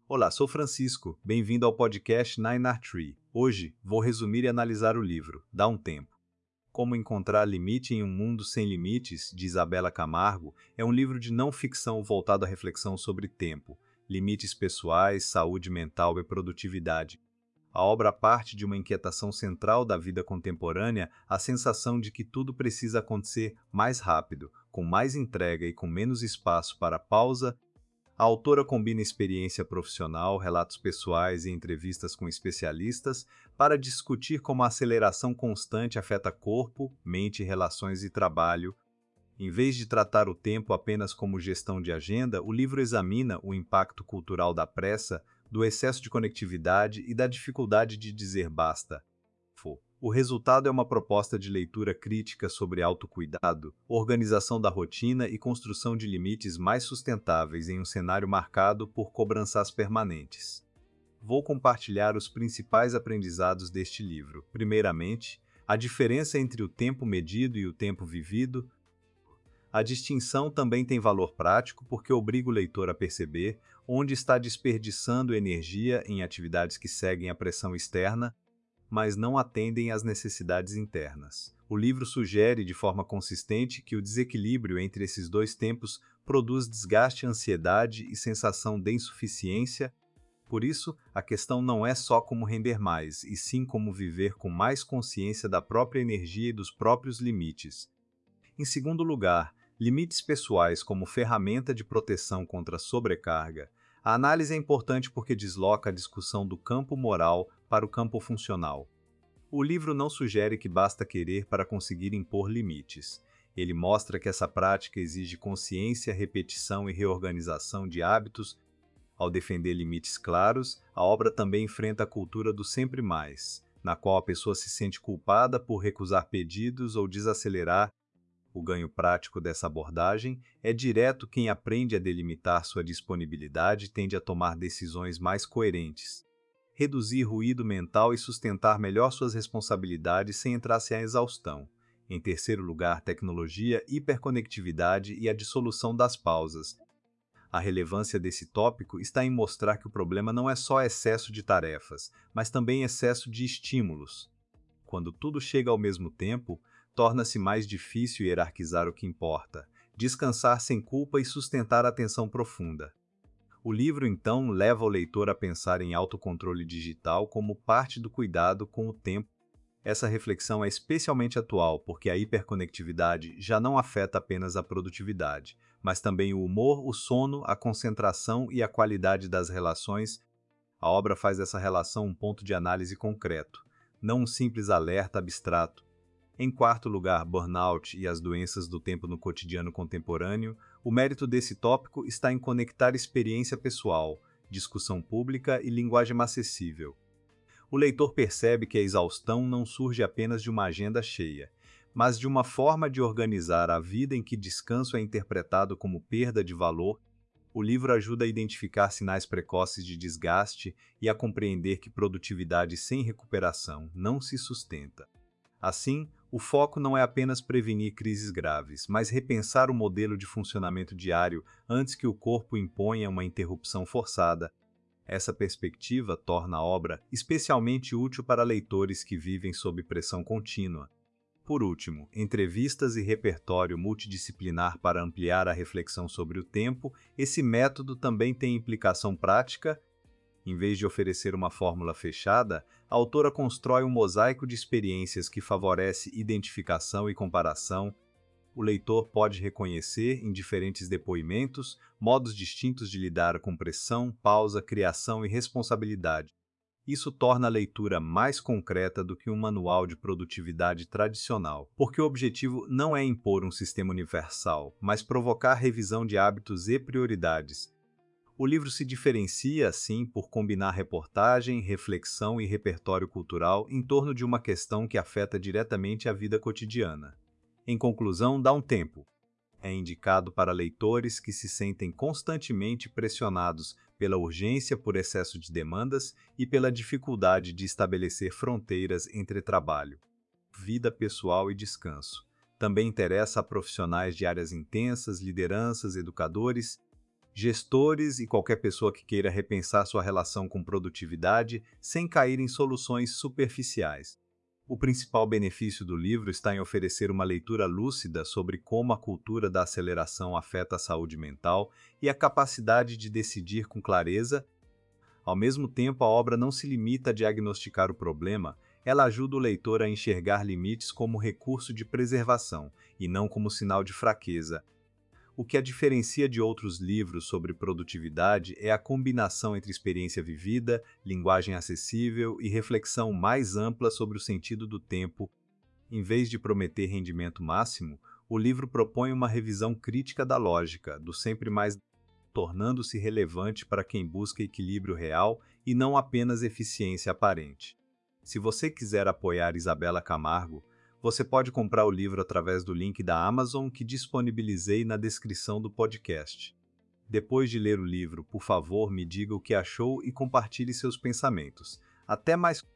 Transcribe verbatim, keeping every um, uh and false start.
Olá, sou Francisco. Bem-vindo ao podcast Nine R Tree. Hoje vou resumir e analisar o livro Dá um Tempo. Como encontrar limite em um mundo sem limites, de Isabela Camargo, é um livro de não ficção voltado à reflexão sobre tempo, limites pessoais, saúde mental e produtividade. A obra parte de uma inquietação central da vida contemporânea, a sensação de que tudo precisa acontecer mais rápido, com mais entrega e com menos espaço para pausa. A autora combina experiência profissional, relatos pessoais e entrevistas com especialistas para discutir como a aceleração constante afeta corpo, mente, relações e trabalho. Em vez de tratar o tempo apenas como gestão de agenda, o livro examina o impacto cultural da pressa, do excesso de conectividade e da dificuldade de dizer basta. O resultado é uma proposta de leitura crítica sobre autocuidado, organização da rotina e construção de limites mais sustentáveis em um cenário marcado por cobranças permanentes. Vou compartilhar os principais aprendizados deste livro. Primeiramente, a diferença entre o tempo medido e o tempo vivido. A distinção também tem valor prático porque obriga o leitor a perceber onde está desperdiçando energia em atividades que seguem a pressão externa, mas não atendem às necessidades internas. O livro sugere de forma consistente que o desequilíbrio entre esses dois tempos produz desgaste, ansiedade e sensação de insuficiência. Por isso, a questão não é só como render mais, e sim como viver com mais consciência da própria energia e dos próprios limites. Em segundo lugar, limites pessoais como ferramenta de proteção contra a sobrecarga. A análise é importante porque desloca a discussão do campo moral para o campo funcional. O livro não sugere que basta querer para conseguir impor limites. Ele mostra que essa prática exige consciência, repetição e reorganização de hábitos. Ao defender limites claros, a obra também enfrenta a cultura do sempre mais, na qual a pessoa se sente culpada por recusar pedidos ou desacelerar. O ganho prático dessa abordagem é direto: quem aprende a delimitar sua disponibilidade tende a tomar decisões mais coerentes, reduzir ruído mental e sustentar melhor suas responsabilidades sem entrar-se à exaustão. Em terceiro lugar, tecnologia, hiperconectividade e a dissolução das pausas. A relevância desse tópico está em mostrar que o problema não é só excesso de tarefas, mas também excesso de estímulos. Quando tudo chega ao mesmo tempo, torna-se mais difícil hierarquizar o que importa, descansar sem culpa e sustentar a atenção profunda. O livro, então, leva o leitor a pensar em autocontrole digital como parte do cuidado com o tempo. Essa reflexão é especialmente atual porque a hiperconectividade já não afeta apenas a produtividade, mas também o humor, o sono, a concentração e a qualidade das relações. A obra faz dessa relação um ponto de análise concreto, não um simples alerta abstrato. Em quarto lugar, burnout e as doenças do tempo no cotidiano contemporâneo. O mérito desse tópico está em conectar experiência pessoal, discussão pública e linguagem acessível. O leitor percebe que a exaustão não surge apenas de uma agenda cheia, mas de uma forma de organizar a vida em que descanso é interpretado como perda de valor. O livro ajuda a identificar sinais precoces de desgaste e a compreender que produtividade sem recuperação não se sustenta. Assim, o foco não é apenas prevenir crises graves, mas repensar o modelo de funcionamento diário antes que o corpo imponha uma interrupção forçada. Essa perspectiva torna a obra especialmente útil para leitores que vivem sob pressão contínua. Por último, entrevistas e repertório multidisciplinar para ampliar a reflexão sobre o tempo. Esse método também tem implicação prática. Em vez de oferecer uma fórmula fechada, a autora constrói um mosaico de experiências que favorece identificação e comparação. O leitor pode reconhecer, em diferentes depoimentos, modos distintos de lidar com pressão, pausa, criação e responsabilidade. Isso torna a leitura mais concreta do que um manual de produtividade tradicional, porque o objetivo não é impor um sistema universal, mas provocar revisão de hábitos e prioridades. O livro se diferencia, assim, por combinar reportagem, reflexão e repertório cultural em torno de uma questão que afeta diretamente a vida cotidiana. Em conclusão, Dá um Tempo. É indicado para leitores que se sentem constantemente pressionados pela urgência, por excesso de demandas e pela dificuldade de estabelecer fronteiras entre trabalho, vida pessoal e descanso. Também interessa a profissionais de áreas intensas, lideranças, educadores. Gestores e qualquer pessoa que queira repensar sua relação com produtividade sem cair em soluções superficiais. O principal benefício do livro está em oferecer uma leitura lúcida sobre como a cultura da aceleração afeta a saúde mental e a capacidade de decidir com clareza. Ao mesmo tempo, a obra não se limita a diagnosticar o problema, ela ajuda o leitor a enxergar limites como recurso de preservação e não como sinal de fraqueza. O que a diferencia de outros livros sobre produtividade é a combinação entre experiência vivida, linguagem acessível e reflexão mais ampla sobre o sentido do tempo. Em vez de prometer rendimento máximo, o livro propõe uma revisão crítica da lógica, do sempre mais, tornando-se relevante para quem busca equilíbrio real e não apenas eficiência aparente. Se você quiser apoiar Isabela Camargo, você pode comprar o livro através do link da Amazon que disponibilizei na descrição do podcast. Depois de ler o livro, por favor, me diga o que achou e compartilhe seus pensamentos. Até mais!